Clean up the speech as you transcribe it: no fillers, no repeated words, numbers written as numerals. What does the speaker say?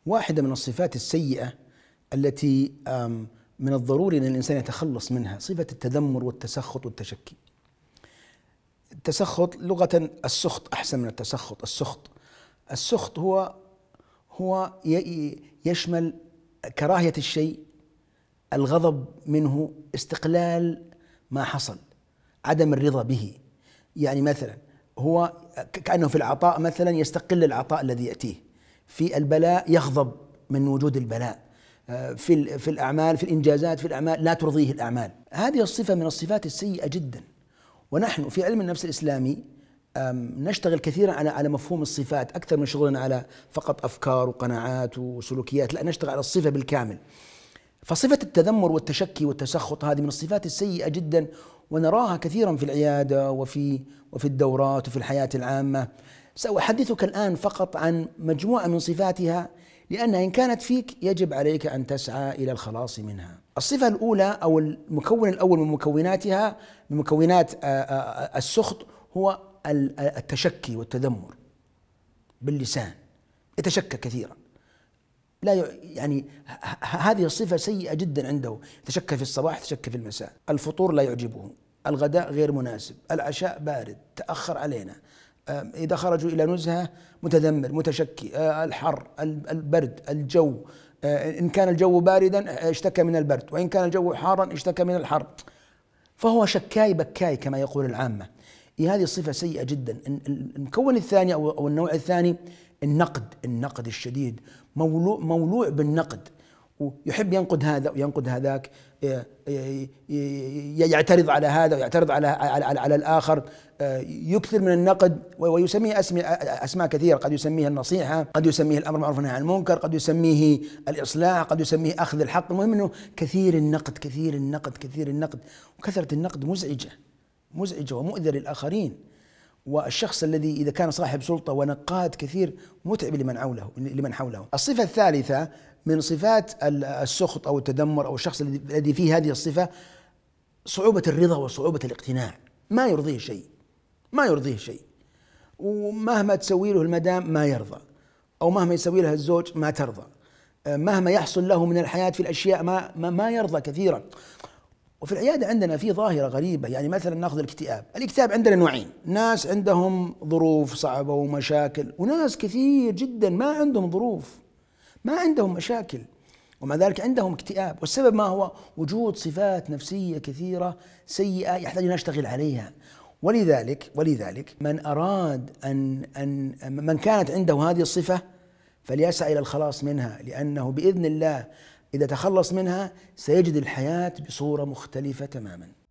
واحدة من الصفات السيئة التي من الضروري أن الإنسان يتخلص منها صفة التذمر والتسخط والتشكي. التسخط لغة السخط أحسن من التسخط. السخط هو يشمل كراهية الشيء، الغضب منه، استقلال ما حصل، عدم الرضا به. يعني مثلا هو كأنه في العطاء مثلا يستقل العطاء الذي يأتيه، في البلاء يغضب من وجود البلاء، في الأعمال، في الإنجازات في الأعمال لا ترضيه الأعمال. هذه الصفة من الصفات السيئة جدا. ونحن في علم النفس الإسلامي نشتغل كثيرا على مفهوم الصفات أكثر من شغلنا على فقط أفكار وقناعات وسلوكيات، لا، نشتغل على الصفة بالكامل. فصفة التذمر والتشكي والتسخط هذه من الصفات السيئة جدا، ونراها كثيرا في العيادة وفي الدورات وفي الحياة العامة. سأحدثك الآن فقط عن مجموعة من صفاتها، لأنها إن كانت فيك يجب عليك أن تسعى إلى الخلاص منها. الصفة الأولى أو المكون الأول من مكوناتها، من مكونات السخط، هو التشكي والتذمر باللسان، يتشكى كثيرا. لا يعني هذه الصفة سيئة جدا عنده، يتشكى في الصباح، يتشكى في المساء، الفطور لا يعجبه، الغداء غير مناسب، العشاء بارد، تأخر علينا، إذا خرجوا إلى نزهة متذمر متشكي، الحر، البرد، الجو، إن كان الجو باردا اشتكى من البرد، وإن كان الجو حارا اشتكى من الحر. فهو شكاي بكاي كما يقول العامة. هذه الصفة سيئة جدا. المكون الثاني أو النوع الثاني النقد الشديد، مولوع بالنقد، ويحب ينقد هذا وينقد هذاك، يعترض على هذا ويعترض على الآخر، يكثر من النقد، ويسميه أسماء كثيرة. قد يسميه النصيحة، قد يسميه الأمر بالمعروف والنهي عن المنكر، قد يسميه الإصلاح، قد يسميه أخذ الحق. المهم أنه كثير النقد كثير النقد كثير النقد. وكثرة النقد مزعجة ومؤذية للآخرين. والشخص الذي إذا كان صاحب سلطة ونقاد كثير متعب لمن حوله. الصفة الثالثة من صفات السخط أو التذمر أو الشخص الذي فيه هذه الصفة صعوبة الرضا وصعوبة الاقتناع. ما يرضيه شيء، ومهما تسوي له المدام ما يرضى، أو مهما يسوي لها الزوج ما ترضى، مهما يحصل له من الحياة في الأشياء ما يرضى كثيرا. وفي العيادة عندنا في ظاهرة غريبة. يعني مثلا ناخذ الاكتئاب عندنا نوعين: ناس عندهم ظروف صعبة ومشاكل، وناس كثير جدا ما عندهم ظروف، ما عندهم مشاكل، ومع ذلك عندهم اكتئاب. والسبب ما هو؟ وجود صفات نفسية كثيرة سيئة يحتاج أن نشتغل عليها. ولذلك من أراد من كانت عنده هذه الصفة فليسعى إلى الخلاص منها، لأنه بإذن الله إذا تخلص منها سيجد الحياة بصورة مختلفة تماما.